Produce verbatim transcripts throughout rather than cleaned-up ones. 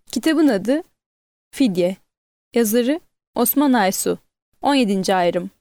Kitabın adı Fidye. Yazarı Osman Aysu. on yedinci ayrım.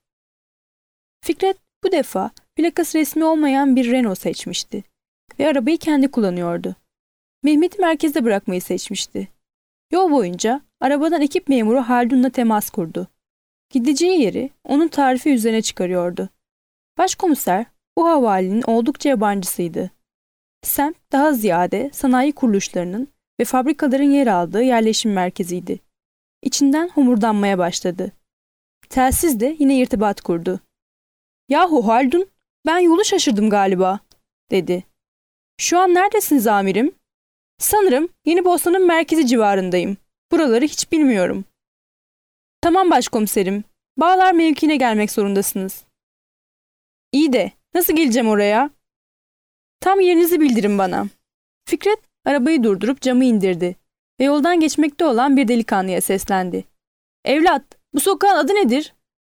Fikret bu defa plakası resmi olmayan bir Renault seçmişti ve arabayı kendi kullanıyordu. Mehmet'i merkezde bırakmayı seçmişti. Yol boyunca arabadan ekip memuru Haldun'la temas kurdu. Gideceği yeri onun tarifi üzerine çıkarıyordu. Başkomiser bu havalinin oldukça yabancısıydı. Semt daha ziyade sanayi kuruluşlarının ve fabrikaların yer aldığı yerleşim merkeziydi. İçinden homurdanmaya başladı. Telsiz de yine irtibat kurdu. "Yahu Haldun, ben yolu şaşırdım galiba," dedi. "Şu an neredesiniz amirim?" "Sanırım Yeni Bosna'nın merkezi civarındayım. Buraları hiç bilmiyorum." "Tamam başkomiserim. Bağlar mevkiine gelmek zorundasınız." "İyi de nasıl geleceğim oraya?" "Tam yerinizi bildirin bana." Fikret arabayı durdurup camı indirdi ve yoldan geçmekte olan bir delikanlıya seslendi. "Evlat, bu sokağın adı nedir?"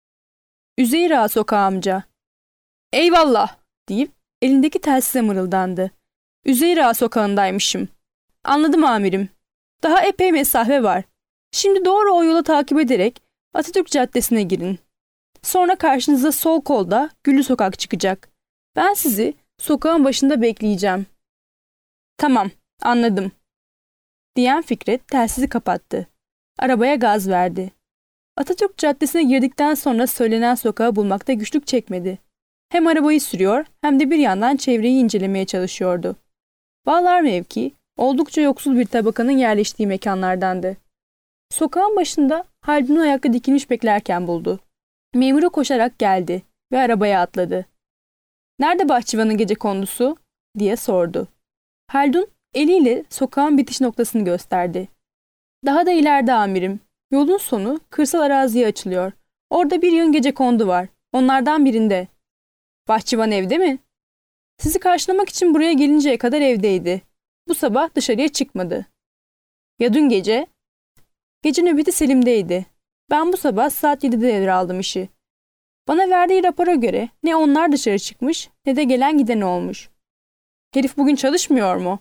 "Üzeyir Ağa Sokağı amca." "Eyvallah," deyip elindeki telsize mırıldandı. "Üzeyir Ağa Sokağı'ndaymışım." "Anladım amirim. Daha epey mesafe var. Şimdi doğru o yolu takip ederek Atatürk Caddesi'ne girin. Sonra karşınıza sol kolda Güllü Sokak çıkacak. Ben sizi sokağın başında bekleyeceğim." "Tamam, anladım," diyen Fikret telsizi kapattı. Arabaya gaz verdi. Atatürk Caddesi'ne girdikten sonra söylenen sokağı bulmakta güçlük çekmedi. Hem arabayı sürüyor hem de bir yandan çevreyi incelemeye çalışıyordu. Bağlar mevki oldukça yoksul bir tabakanın yerleştiği mekanlardandı. Sokağın başında Haldun'u ayakta dikilmiş beklerken buldu. Memuru koşarak geldi ve arabaya atladı. "Nerede bahçıvanın gecekondusu?" diye sordu. Haldun eliyle sokağın bitiş noktasını gösterdi. "Daha da ileride amirim. Yolun sonu kırsal araziye açılıyor. Orada bir yığın gecekondu var. Onlardan birinde." "Bahçıvan evde mi?" "Sizi karşılamak için buraya gelinceye kadar evdeydi. Bu sabah dışarıya çıkmadı." "Ya dün gece?" "Gece nöbeti Selim'deydi. Ben bu sabah saat yedide devraldım işi. Bana verdiği rapora göre ne onlar dışarı çıkmış ne de gelen giden olmuş." "Herif bugün çalışmıyor mu?"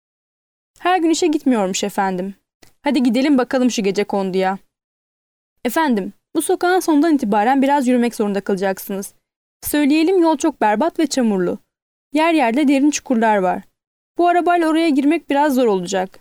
"Her gün işe gitmiyormuş efendim." "Hadi gidelim bakalım şu gecekonduya." "Efendim, bu sokağın sonundan itibaren biraz yürümek zorunda kalacaksınız. Söyleyelim, yol çok berbat ve çamurlu. Yer yerde derin çukurlar var. Bu arabayla oraya girmek biraz zor olacak."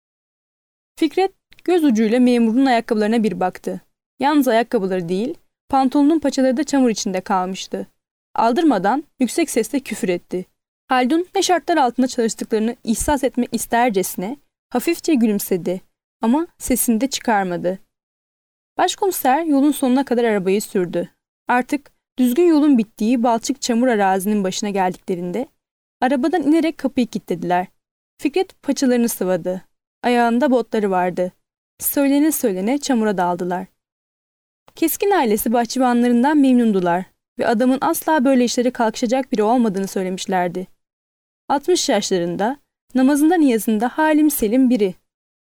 Fikret göz ucuyla memurun ayakkabılarına bir baktı. Yalnız ayakkabıları değil, pantolonun paçaları da çamur içinde kalmıştı. Aldırmadan yüksek sesle küfür etti. Haldun ne şartlar altında çalıştıklarını ihsas etmek istercesine hafifçe gülümsedi ama sesini de çıkarmadı. Başkomiser yolun sonuna kadar arabayı sürdü. Artık düzgün yolun bittiği balçık çamur arazinin başına geldiklerinde arabadan inerek kapıyı kilitlediler. Fikret paçalarını sıvadı. Ayağında botları vardı. Söylene söylene çamura daldılar. Keskin ailesi bahçıvanlarından memnundular ve adamın asla böyle işlere kalkışacak biri olmadığını söylemişlerdi. altmış yaşlarında, namazında niyazında halim selim biri.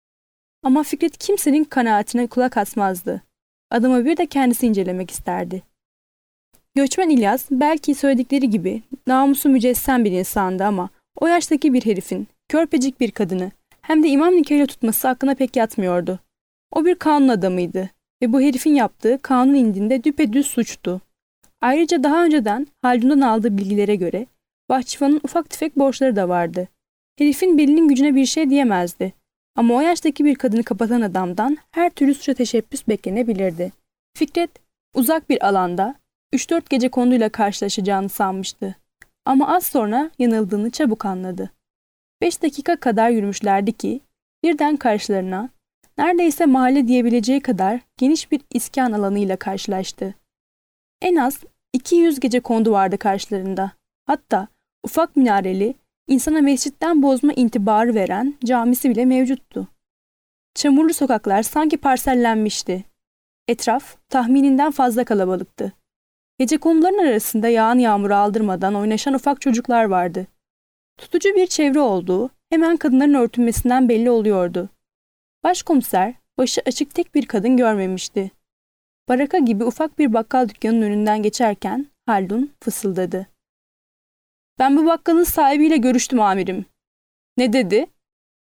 Ama Fikret kimsenin kanaatine kulak asmazdı. Adamı bir de kendisi incelemek isterdi. Göçmen İlyas belki söyledikleri gibi namusu mücessem bir insandı ama o yaştaki bir herifin körpecik bir kadını hem de imam nikahıyla tutması aklına pek yatmıyordu. O bir kanun adamıydı ve bu herifin yaptığı kanun indinde düpedüz suçtu. Ayrıca daha önceden Haldun'dan aldığı bilgilere göre bahçıvanın ufak tefek borçları da vardı. Herifin belinin gücüne bir şey diyemezdi. Ama o yaştaki bir kadını kapatan adamdan her türlü suça teşebbüs beklenebilirdi. Fikret uzak bir alanda üç dört gecekonduyla karşılaşacağını sanmıştı. Ama az sonra yanıldığını çabuk anladı. Beş dakika kadar yürümüşlerdi ki birden karşılarına neredeyse mahalle diyebileceği kadar geniş bir iskan alanıyla karşılaştı. En az iki yüz gecekondu vardı karşılarında. Hatta ufak minareli, insana mescitten bozma intibarı veren camisi bile mevcuttu. Çamurlu sokaklar sanki parsellenmişti. Etraf tahmininden fazla kalabalıktı. Gecekonduların arasında yağan yağmuru aldırmadan oynaşan ufak çocuklar vardı. Tutucu bir çevre olduğu hemen kadınların örtünmesinden belli oluyordu. Başkomiser başı açık tek bir kadın görmemişti. Baraka gibi ufak bir bakkal dükkanının önünden geçerken Haldun fısıldadı. "Ben bu bakkalın sahibiyle görüştüm amirim." "Ne dedi?"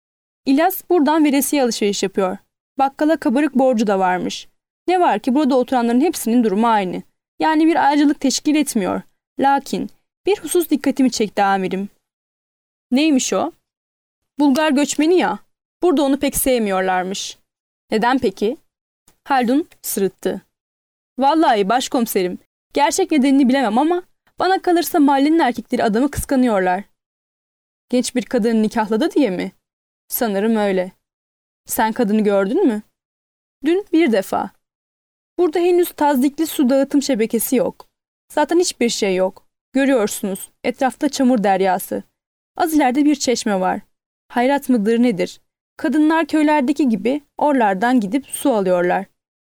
İlyas buradan veresiye alışveriş yapıyor. Bakkala kabarık borcu da varmış. Ne var ki burada oturanların hepsinin durumu aynı. Yani bir ayrıcalık teşkil etmiyor. Lakin bir husus dikkatimi çekti amirim. Neymiş o? Bulgar göçmeni ya. Burada onu pek sevmiyorlarmış. Neden peki? Haldun sırıttı. Vallahi başkomiserim, gerçek nedenini bilemem ama bana kalırsa mahallenin erkekleri adamı kıskanıyorlar. Genç bir kadını nikahladı diye mi? Sanırım öyle. Sen kadını gördün mü? Dün bir defa. Burada henüz tazdikli su dağıtım şebekesi yok. Zaten hiçbir şey yok. Görüyorsunuz, etrafta çamur deryası. Az ileride bir çeşme var. Hayrat mıdır nedir? Kadınlar köylerdeki gibi oralardan gidip su alıyorlar.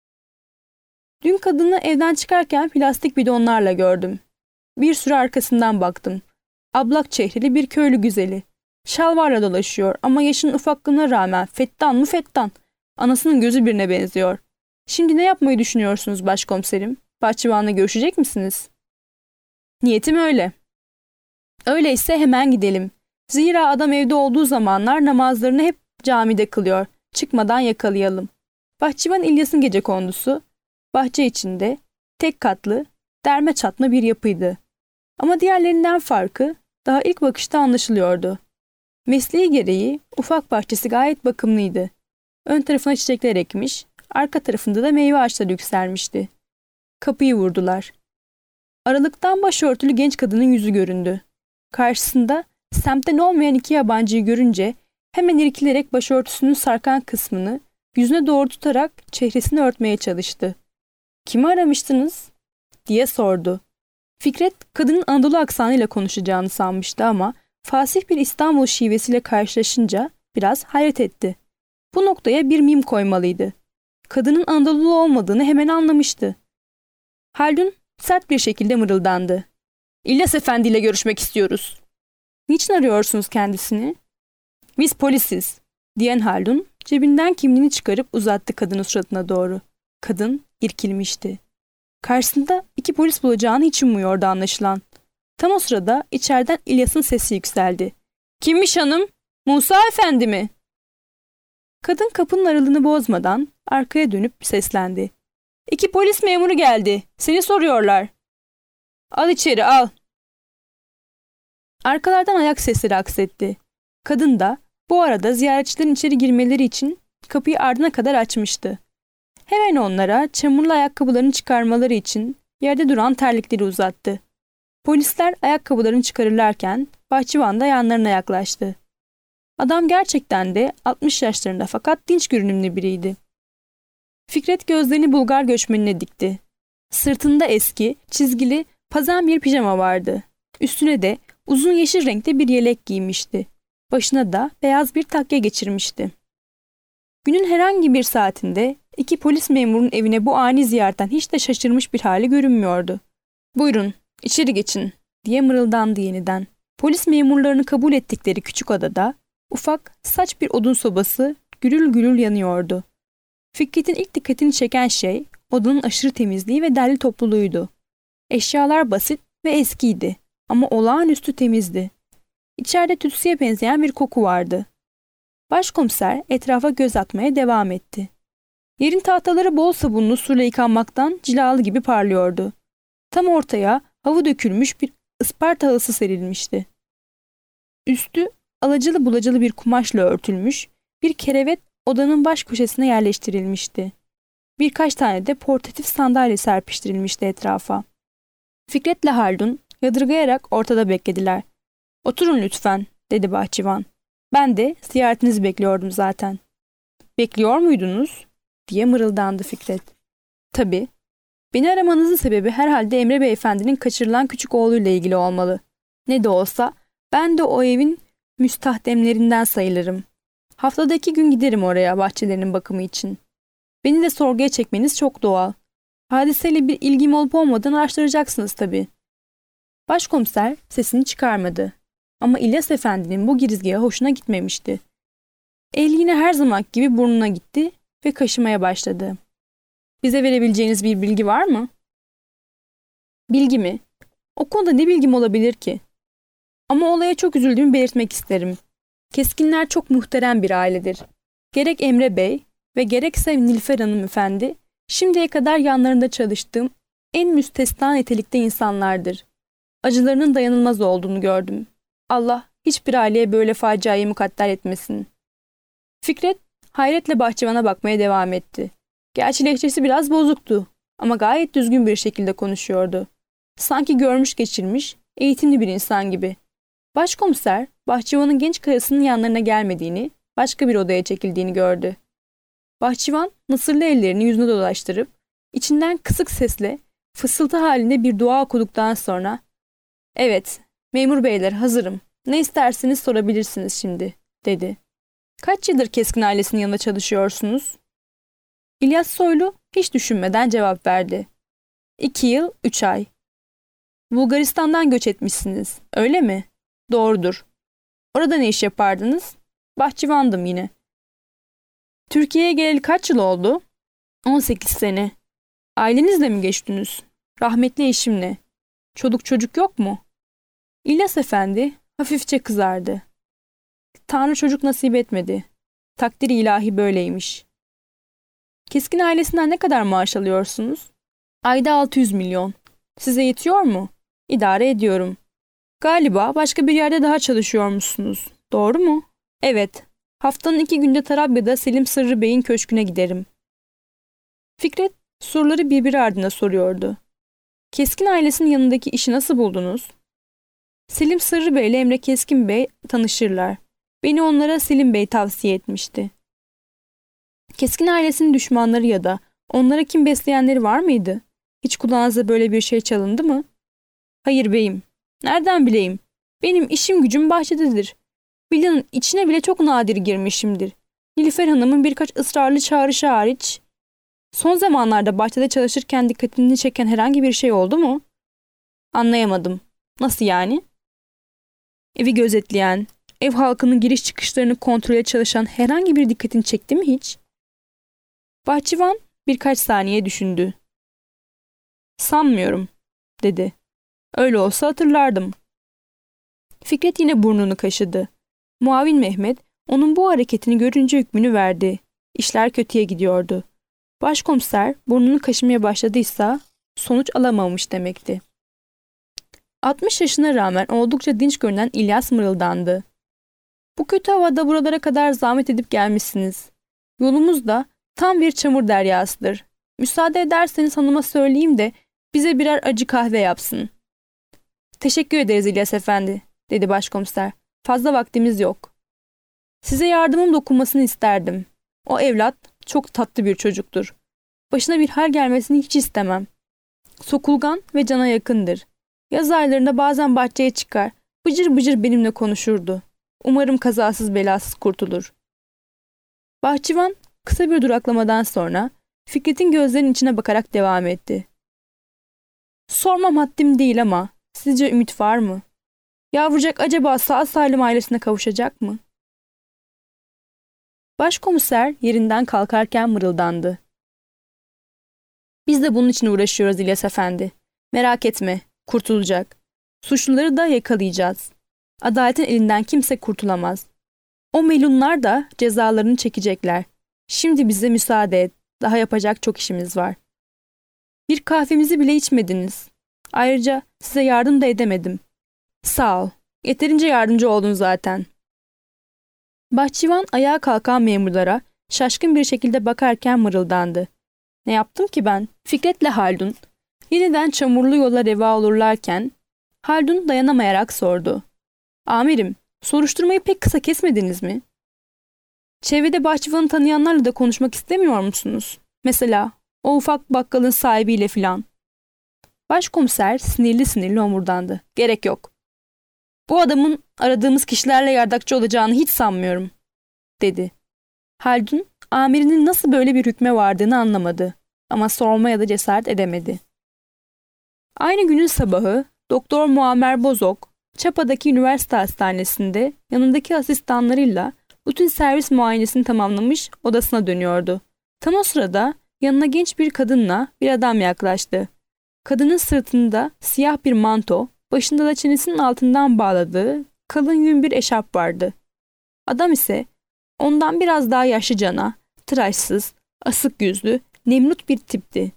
Dün kadını evden çıkarken plastik bidonlarla gördüm. Bir süre arkasından baktım. Ablak çehreli bir köylü güzeli. Şalvarla dolaşıyor ama yaşının ufaklığına rağmen fettan mı fettan. Anasının gözü birine benziyor. Şimdi ne yapmayı düşünüyorsunuz başkomiserim? Bahçıvanla görüşecek misiniz? Niyetim öyle. Öyleyse hemen gidelim. Zira adam evde olduğu zamanlar namazlarını hep camide kılıyor. Çıkmadan yakalayalım. Bahçıvan İlyas'ın gecekondusu, bahçe içinde, tek katlı, derme çatma bir yapıydı. Ama diğerlerinden farkı daha ilk bakışta anlaşılıyordu. Mesleği gereği ufak bahçesi gayet bakımlıydı. Ön tarafına çiçekler ekmiş, arka tarafında da meyve ağaçları yükselmişti. Kapıyı vurdular. Aralıktan başörtülü genç kadının yüzü göründü. Karşısında semtten olmayan iki yabancıyı görünce hemen irkilerek başörtüsünün sarkan kısmını yüzüne doğru tutarak çehresini örtmeye çalıştı. "Kimi aramıştınız?" diye sordu. Fikret kadının Anadolu aksanıyla konuşacağını sanmıştı ama fasih bir İstanbul şivesiyle karşılaşınca biraz hayret etti. Bu noktaya bir mim koymalıydı. Kadının Anadolu olmadığını hemen anlamıştı. Haldun sert bir şekilde mırıldandı. "İlyas Efendi ile görüşmek istiyoruz." "Niçin arıyorsunuz kendisini?" "Biz polisiz," diyen Haldun cebinden kimliğini çıkarıp uzattı kadının suratına doğru. Kadın irkilmişti. Karşısında iki polis bulacağını hiç ummuyordu anlaşılan. Tam o sırada içeriden İlyas'ın sesi yükseldi. "Kimmiş hanım? Musa Efendi mi?" Kadın kapının aralığını bozmadan arkaya dönüp seslendi. "İki polis memuru geldi. Seni soruyorlar." "Al içeri al." Arkalardan ayak sesleri aksetti. Kadın da bu arada ziyaretçilerin içeri girmeleri için kapıyı ardına kadar açmıştı. Hemen onlara çamurlu ayakkabılarını çıkarmaları için yerde duran terlikleri uzattı. Polisler ayakkabılarını çıkarırlarken bahçıvan da yanlarına yaklaştı. Adam gerçekten de altmış yaşlarında fakat dinç görünümlü biriydi. Fikret gözlerini Bulgar göçmenine dikti. Sırtında eski, çizgili, pazan bir pijama vardı. Üstüne de uzun yeşil renkte bir yelek giymişti. Başına da beyaz bir takya geçirmişti. Günün herhangi bir saatinde iki polis memurunun evine bu ani ziyaretten hiç de şaşırmış bir hali görünmüyordu. "Buyurun, içeri geçin," diye mırıldandı yeniden. Polis memurlarını kabul ettikleri küçük odada ufak, saç bir odun sobası gürül gürül yanıyordu. Fikret'in ilk dikkatini çeken şey odanın aşırı temizliği ve derli topluluğuydu. Eşyalar basit ve eskiydi ama olağanüstü temizdi. İçeride tütsüye benzeyen bir koku vardı. Başkomiser etrafa göz atmaya devam etti. Yerin tahtaları bol sabunlu suyla yıkanmaktan cilalı gibi parlıyordu. Tam ortaya havu dökülmüş bir Isparta halısı serilmişti. Üstü alacalı bulacalı bir kumaşla örtülmüş, bir kerevet odanın baş köşesine yerleştirilmişti. Birkaç tane de portatif sandalye serpiştirilmişti etrafa. Fikret'le Haldun yadırgayarak ortada beklediler. "Oturun lütfen," dedi bahçıvan. "Ben de ziyaretinizi bekliyordum zaten." "Bekliyor muydunuz?" diye mırıldandı Fikret. "Tabii. Beni aramanızın sebebi herhalde Emre Beyefendi'nin kaçırılan küçük oğluyla ilgili olmalı. Ne de olsa ben de o evin müstahdemlerinden sayılırım. Haftada iki gün giderim oraya bahçelerinin bakımı için. Beni de sorguya çekmeniz çok doğal. Hadiseyle bir ilgim olup olmadığını araştıracaksınız tabii." Başkomiser sesini çıkarmadı. Ama İlyas Efendi'nin bu girizgahı hoşuna gitmemişti. El yine her zaman gibi burnuna gitti ve kaşımaya başladı. "Bize verebileceğiniz bir bilgi var mı?" "Bilgi mi? O konuda ne bilgim olabilir ki? Ama olaya çok üzüldüğümü belirtmek isterim. Keskinler çok muhterem bir ailedir. Gerek Emre Bey ve gerekse Nilüfer hanımefendi, şimdiye kadar yanlarında çalıştığım en müstesna nitelikte insanlardır. Acılarının dayanılmaz olduğunu gördüm. Allah hiçbir aileye böyle faciayı mukadder etmesin. Fikret hayretle bahçıvana bakmaya devam etti. Gerçi lehçesi biraz bozuktu ama gayet düzgün bir şekilde konuşuyordu. Sanki görmüş geçirmiş, eğitimli bir insan gibi. Başkomiser, bahçıvanın genç karısının yanlarına gelmediğini, başka bir odaya çekildiğini gördü. Bahçıvan, mısırlı ellerini yüzüne dolaştırıp, içinden kısık sesle, fısıltı halinde bir dua okuduktan sonra, ''Evet, memur beyler hazırım. Ne isterseniz sorabilirsiniz şimdi.'' dedi. ''Kaç yıldır Keskin ailesinin yanında çalışıyorsunuz?'' İlyas Soylu hiç düşünmeden cevap verdi. ''İki yıl, üç ay.'' ''Bulgaristan'dan göç etmişsiniz, öyle mi?'' ''Doğrudur.'' ''Orada ne iş yapardınız?'' ''Bahçıvandım yine.'' ''Türkiye'ye geleli kaç yıl oldu?'' on sekiz sene. ''Ailenizle mi geçtiniz?'' ''Rahmetli eşimle.'' ''Çoluk çocuk yok mu?'' İlyas Efendi hafifçe kızardı. ''Tanrı çocuk nasip etmedi. Takdiri ilahi böyleymiş.'' ''Keskin ailesinden ne kadar maaş alıyorsunuz?'' ''Ayda altı yüz milyon. Size yetiyor mu?'' ''İdare ediyorum.'' ''Galiba başka bir yerde daha çalışıyormuşsunuz. Doğru mu?'' ''Evet. Haftanın iki günde Tarabya'da Selim Sırrı Bey'in köşküne giderim.'' Fikret soruları birbiri ardına soruyordu. ''Keskin ailesinin yanındaki işi nasıl buldunuz?'' ''Selim Sırrı Bey ile Emre Keskin Bey tanışırlar. Beni onlara Selim Bey tavsiye etmişti.'' ''Keskin ailesinin düşmanları ya da onlara kim besleyenleri var mıydı? Hiç kulağınıza böyle bir şey çalındı mı?'' ''Hayır beyim. Nereden bileyim? Benim işim gücüm bahçededir. Villanın içine bile çok nadir girmişimdir. Nilüfer Hanım'ın birkaç ısrarlı çağrışı hariç. Son zamanlarda bahçede çalışırken dikkatini çeken herhangi bir şey oldu mu?'' ''Anlayamadım. Nasıl yani?'' ''Evi gözetleyen, ev halkının giriş çıkışlarını kontrole çalışan herhangi bir dikkatini çekti mi hiç?'' Bahçıvan birkaç saniye düşündü. ''Sanmıyorum.'' dedi. ''Öyle olsa hatırlardım.'' Fikret yine burnunu kaşıdı. Muavin Mehmet onun bu hareketini görünce hükmünü verdi. İşler kötüye gidiyordu. Başkomiser burnunu kaşımaya başladıysa sonuç alamamış demekti. altmış yaşına rağmen oldukça dinç görünen İlyas mırıldandı. ''Bu kötü havada buralara kadar zahmet edip gelmişsiniz. Yolumuz da tam bir çamur deryasıdır. Müsaade ederseniz hanıma söyleyeyim de bize birer acı kahve yapsın.'' ''Teşekkür ederiz İlyas Efendi,'' dedi başkomiser. ''Fazla vaktimiz yok. Size yardımım dokunmasını isterdim. O evlat çok tatlı bir çocuktur. Başına bir hal gelmesini hiç istemem. Sokulgan ve cana yakındır. Yaz aylarında bazen bahçeye çıkar, bıcır bıcır benimle konuşurdu. Umarım kazasız belasız kurtulur.'' Bahçıvan kısa bir duraklamadan sonra Fikret'in gözlerinin içine bakarak devam etti. ''Sormam haddim değil ama sizce ümit var mı? Yavrucak acaba sağ salim ailesine kavuşacak mı?'' Başkomiser yerinden kalkarken mırıldandı. ''Biz de bunun için uğraşıyoruz İlyas Efendi. Merak etme, kurtulacak. Suçluları da yakalayacağız. Adaletin elinden kimse kurtulamaz. O melunlar da cezalarını çekecekler. Şimdi bize müsaade et. Daha yapacak çok işimiz var. Bir kahvemizi bile içmediniz. Ayrıca size yardım da edemedim. Sağ ol. Yeterince yardımcı oldun zaten.'' Bahçıvan ayağa kalkan memurlara şaşkın bir şekilde bakarken mırıldandı. ''Ne yaptım ki ben?'' Fikret'le Haldun yeniden çamurlu yola reva olurlarken Haldun dayanamayarak sordu. ''Amirim, soruşturmayı pek kısa kesmediniz mi? Çevrede bahçıvanı tanıyanlarla da konuşmak istemiyor musunuz? Mesela o ufak bakkalın sahibiyle filan.'' Başkomiser sinirli sinirli homurdandı. ''Gerek yok. Bu adamın aradığımız kişilerle yardakçı olacağını hiç sanmıyorum.'' dedi. Haldun, amirinin nasıl böyle bir hükme vardığını anlamadı ama sormaya da cesaret edemedi. Aynı günün sabahı Doktor Muammer Bozok, Çapa'daki üniversite hastanesinde yanındaki asistanlarıyla rutin servis muayenesini tamamlamış odasına dönüyordu. Tam o sırada yanına genç bir kadınla bir adam yaklaştı. Kadının sırtında siyah bir manto, başında da çenesinin altından bağladığı kalın yün bir eşarp vardı. Adam ise ondan biraz daha yaşlıcana, tıraşsız, asık yüzlü, nemrut bir tipti.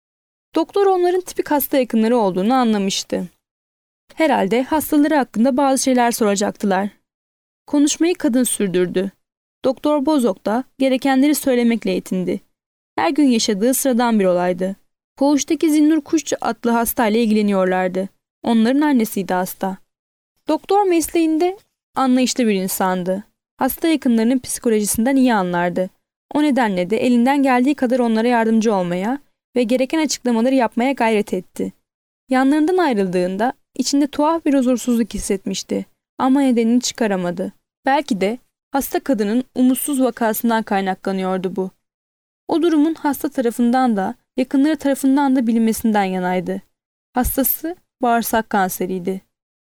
Doktor onların tipik hasta yakınları olduğunu anlamıştı. Herhalde hastaları hakkında bazı şeyler soracaktılar. Konuşmayı kadın sürdürdü. Doktor Bozok da gerekenleri söylemekle yetindi. Her gün yaşadığı sıradan bir olaydı. Koğuştaki Zinnur Kuşçu adlı hastayla ilgileniyorlardı. Onların annesiydi hasta. Doktor mesleğinde anlayışlı bir insandı. Hasta yakınlarının psikolojisinden iyi anlardı. O nedenle de elinden geldiği kadar onlara yardımcı olmaya ve gereken açıklamaları yapmaya gayret etti. Yanlarından ayrıldığında içinde tuhaf bir huzursuzluk hissetmişti ama nedenini çıkaramadı. Belki de hasta kadının umutsuz vakasından kaynaklanıyordu bu. O durumun hasta tarafından da yakınları tarafından da bilinmesinden yanaydı. Hastası bağırsak kanseriydi.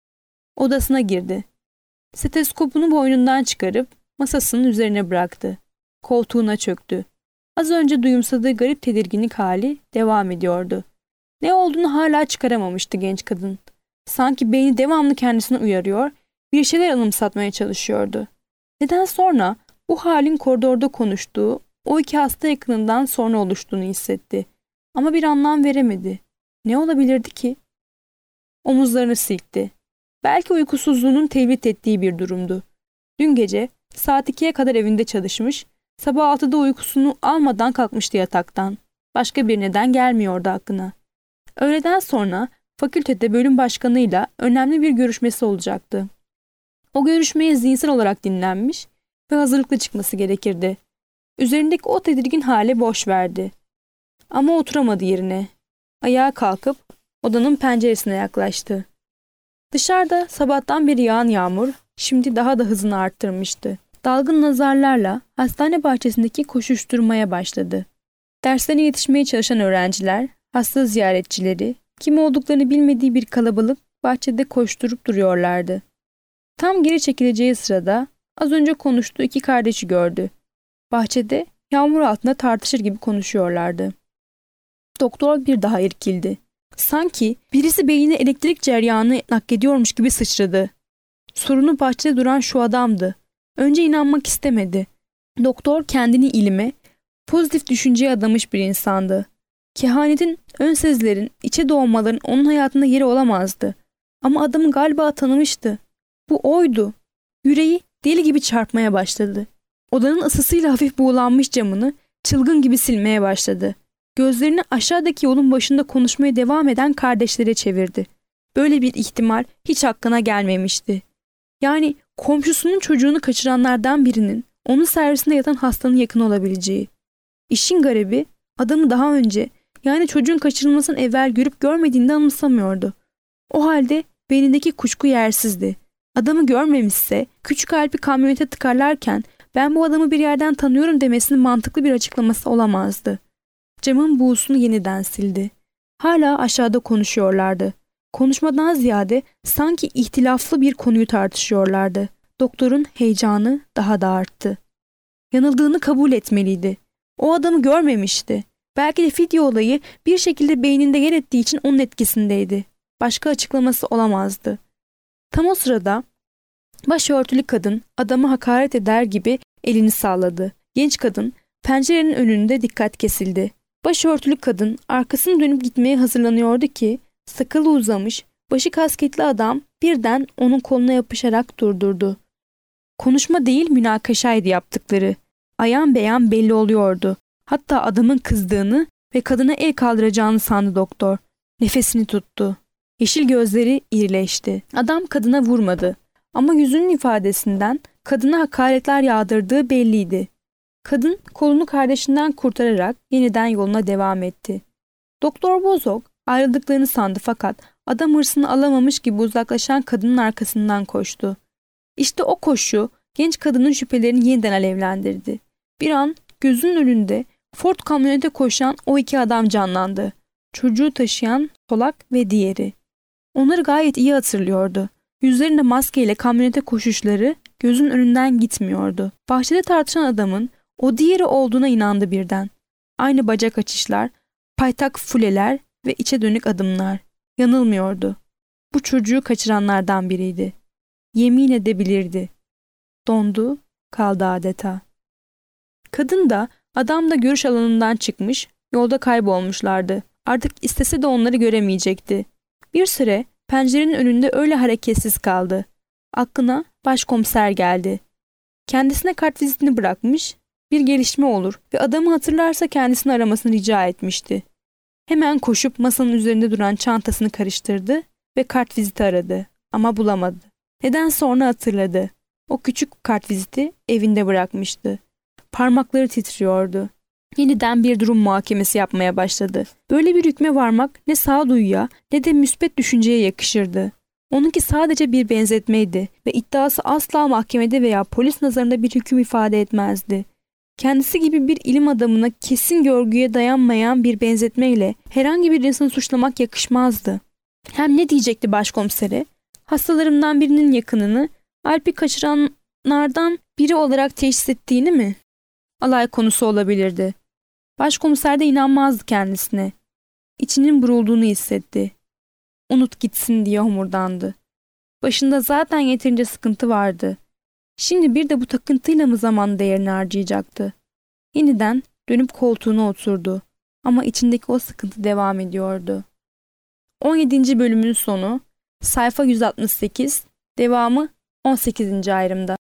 Odasına girdi. Steteskopunu boynundan çıkarıp masasının üzerine bıraktı. Koltuğuna çöktü. Az önce duyumsadığı garip tedirginlik hali devam ediyordu. Ne olduğunu hala çıkaramamıştı genç kadın. Sanki beyni devamlı kendisini uyarıyor, bir şeyler anımsatmaya çalışıyordu. Neden sonra bu halin koridorda konuştuğu o iki hasta yakınından sonra oluştuğunu hissetti. Ama bir anlam veremedi. Ne olabilirdi ki? Omuzlarını silkti. Belki uykusuzluğunun tevlit ettiği bir durumdu. Dün gece saat ikiye kadar evinde çalışmış, sabah altıda uykusunu almadan kalkmıştı yataktan. Başka bir neden gelmiyordu aklına. Öğleden sonra fakültede bölüm başkanıyla önemli bir görüşmesi olacaktı. O görüşmeye zihinsel olarak dinlenmiş ve hazırlıklı çıkması gerekirdi. Üzerindeki o tedirgin hale boş verdi. Ama oturamadı yerine. Ayağa kalkıp odanın penceresine yaklaştı. Dışarıda sabahtan beri yağan yağmur şimdi daha da hızını arttırmıştı. Dalgın nazarlarla hastane bahçesindeki koşuşturmaya başladı. Derslerine yetişmeye çalışan öğrenciler, hasta ziyaretçileri, kim olduklarını bilmediği bir kalabalık bahçede koşturup duruyorlardı. Tam geri çekileceği sırada az önce konuştuğu iki kardeşi gördü. Bahçede yağmur altında tartışır gibi konuşuyorlardı. Doktor bir daha irkildi. Sanki birisi beynine elektrik ceryanı naklediyormuş gibi sıçradı. Sorunu bahçede duran şu adamdı. Önce inanmak istemedi. Doktor kendini ilime, pozitif düşünceye adamış bir insandı. Kehanetin, ön sezilerin, içe doğmaların onun hayatında yeri olamazdı. Ama adamı galiba tanımıştı. Bu oydu. Yüreği deli gibi çarpmaya başladı. Odanın ısısıyla hafif buğulanmış camını çılgın gibi silmeye başladı. Gözlerini aşağıdaki yolun başında konuşmaya devam eden kardeşlere çevirdi. Böyle bir ihtimal hiç aklına gelmemişti. Yani komşusunun çocuğunu kaçıranlardan birinin onun servisinde yatan hastanın yakın olabileceği. İşin garibi adamı daha önce, yani çocuğun kaçırılmasından evvel görüp görmediğini anımsamıyordu. O halde beynindeki kuşku yersizdi. Adamı görmemişse küçük Alp'i kamyonete tıkarlarken ben bu adamı bir yerden tanıyorum demesinin mantıklı bir açıklaması olamazdı. Camın buğusunu yeniden sildi. Hala aşağıda konuşuyorlardı. Konuşmadan ziyade sanki ihtilaflı bir konuyu tartışıyorlardı. Doktorun heyecanı daha da arttı. Yanıldığını kabul etmeliydi. O adamı görmemişti. Belki de fidye olayı bir şekilde beyninde yer ettiği için onun etkisindeydi. Başka açıklaması olamazdı. Tam o sırada başörtülü kadın adamı hakaret eder gibi elini salladı. Genç kadın pencerenin önünde dikkat kesildi. Başörtülü kadın arkasını dönüp gitmeye hazırlanıyordu ki sakalı uzamış, başı kasketli adam birden onun koluna yapışarak durdurdu. Konuşma değil münakaşaydı yaptıkları. Ayan beyan belli oluyordu. Hatta adamın kızdığını ve kadına el kaldıracağını sandı doktor. Nefesini tuttu. Yeşil gözleri irileşti. Adam kadına vurmadı. Ama yüzünün ifadesinden kadına hakaretler yağdırdığı belliydi. Kadın kolunu kardeşinden kurtararak yeniden yoluna devam etti. Doktor Bozok ayrıldıklarını sandı fakat adam hırsını alamamış gibi uzaklaşan kadının arkasından koştu. İşte o koşu genç kadının şüphelerini yeniden alevlendirdi. Bir an gözünün önünde Ford kamyonete koşan o iki adam canlandı. Çocuğu taşıyan solak ve diğeri. Onları gayet iyi hatırlıyordu. Yüzlerinde maskeyle kamyonete koşuşları gözünün önünden gitmiyordu. Bahçede tartışan adamın o diğeri olduğuna inandı birden. Aynı bacak açışlar, paytak fuleler ve içe dönük adımlar. Yanılmıyordu. Bu çocuğu kaçıranlardan biriydi. Yemin edebilirdi. Dondu kaldı adeta. Kadın da adam da görüş alanından çıkmış, yolda kaybolmuşlardı. Artık istese de onları göremeyecekti. Bir süre pencerenin önünde öyle hareketsiz kaldı. Aklına başkomiser geldi. Kendisine kartvizitini bırakmış, bir gelişme olur ve adamı hatırlarsa kendisini aramasını rica etmişti. Hemen koşup masanın üzerinde duran çantasını karıştırdı ve kartviziti aradı ama bulamadı. Neden sonra hatırladı. O küçük kartviziti evinde bırakmıştı. Parmakları titriyordu. Yeniden bir durum muhakemesi yapmaya başladı. Böyle bir hükme varmak ne sağduyuya ne de müspet düşünceye yakışırdı. Onunki sadece bir benzetmeydi ve iddiası asla mahkemede veya polis nazarında bir hüküm ifade etmezdi. Kendisi gibi bir ilim adamına kesin görgüye dayanmayan bir benzetmeyle herhangi bir insanı suçlamak yakışmazdı. Hem ne diyecekti başkomisere? Hastalarımdan birinin yakınını Alp'i kaçıranlardan biri olarak teşhis ettiğini mi? Alay konusu olabilirdi. Başkomiser de inanmazdı kendisine. İçinin burulduğunu hissetti. Unut gitsin diye homurdandı. Başında zaten yeterince sıkıntı vardı. Şimdi bir de bu takıntıyla mı zaman değerini harcayacaktı? Yeniden dönüp koltuğuna oturdu. Ama içindeki o sıkıntı devam ediyordu. on yedinci bölümün sonu, sayfa yüz altmış sekiz, devamı on sekizinci ayrımda.